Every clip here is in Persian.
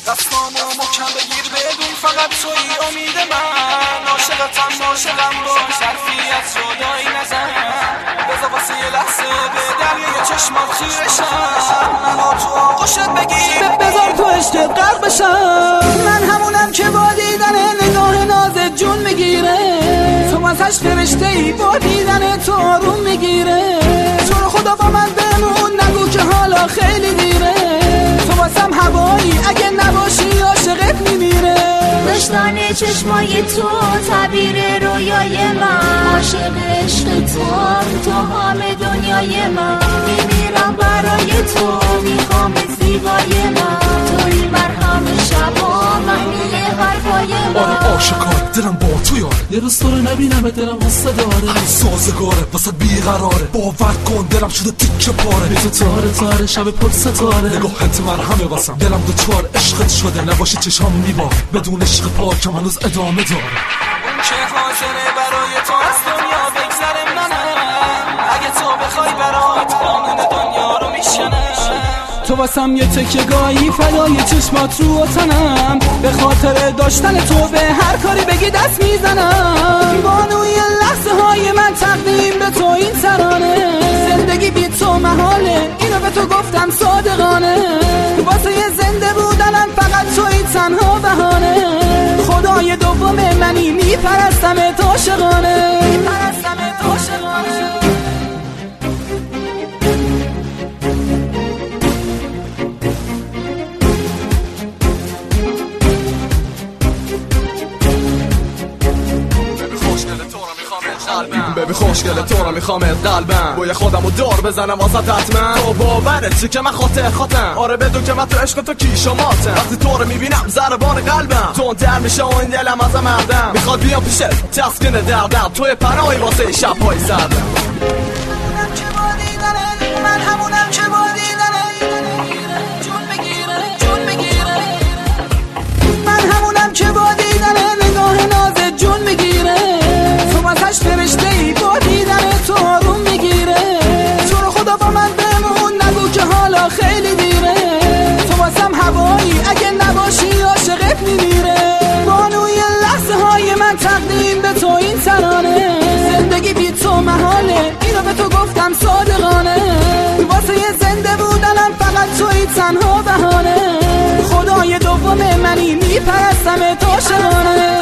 دستامو محکم بگیر بدون فقط توی امید من. عاشقتم عاشقم باش حرفی از جدایی نزن. بذار واسه یه لحظه به دریای چشمات خیرشم. منو تو آغوشت بگیر بذار تو عشقت غرق بشم. من همونم که با دیدن نگاه نازت جون میگیره. تو واسش فرشته ای با دیدن تو آروم میگیره. تو رو خدا با من بمون نگو که حالا خیلی دیره. تو واسم هوایی اگه نباشی عاشقت میمیره. داشتن چشمای تو تعبیر رویای من. عاشق عشق تو همه دنیای من. میمیرم برای تو میخوام زیبای من. توی مرهم شبا معنی حرفای من. آره آشکار دلم با تو یاره. یه روز تو رو نبینم دلم حسه داره. هر سازگاره واسه بیقراره. باور کن دلم شده تیکه پاره. بی تو تاره تاره شب پر ستاره. نگاهت مرهمه واسم دلم دوچار عشقت شده. نباشی چشام میباره بدون عشق پاکم هنوز ادامه داره. اون که حاضره برای تو از دنیا بگذره منم. اگه تو بخوای برات قانون دنیا رو میشنم. تو واسم یه تکه گاهی فدای چشمات رو وطنم. به خاطر داشتن تو به هر کاری بگی دست میزنم. بانوی لحظه های من تقدیم به تو این ترانه. زندگی بی تو محاله اینو به تو گفتم صادقانه. واسه یه زنده بودنم فقط توی تنها بهانه. خدای دوم منی میپرستمت عاشقانه. میپرستمت عاشقانه. ببی خوشگل تو رو میخوامت قلبم. باید خودمو دور بزنم واسه حتما. تو باورت چی که من خاطم. آره بدون که من تو عشق تو کی شماتم. وقتی تو رو میبینم ضربان قلبم تندتر میشه و این دلم از مردم. میخواد بیام پیشت تسکین دردم. توی پناهی واسه شب‌های سردم. من همونم که با دیدنه جون بگیره جون بگیره. من همونم که با دیدنه نگاه نازت جون میگیره. تو واسش فرشته ای با دیدن تو آروم میگیره. تو رو خدا با من بمون نگو که حالا خیلی دیره. تو واسم هوایی اگه نباشی عاشقت میمیره. بانوی لحظه های من تقدیم به تو این ترانه. زندگی بی تو محاله اینو به تو گفتم صادقانه. واسه یه زنده بودنم فقط توی تنها بهانه. خدای دوم منی میپرستمت عاشقانه.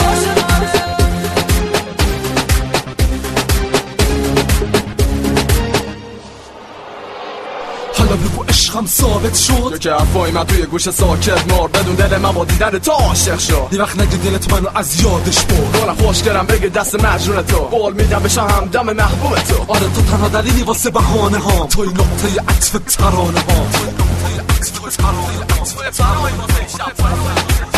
حالا بگو عشقم ثابت شد که حرفای من توی گوش ساکت مرد. بدون دل من با دیدن تو عاشق شد. یه وقت نگه دلت منو از یادش برد. دلم خوشگرم بگه دست مجنون تو. قول میدم بشم همدم محبوب تو. آره تو تنها دلیلی واسه بهانه هام. توی نقطه عطف ترانه هام. توی نقطه عطف ترانه هام.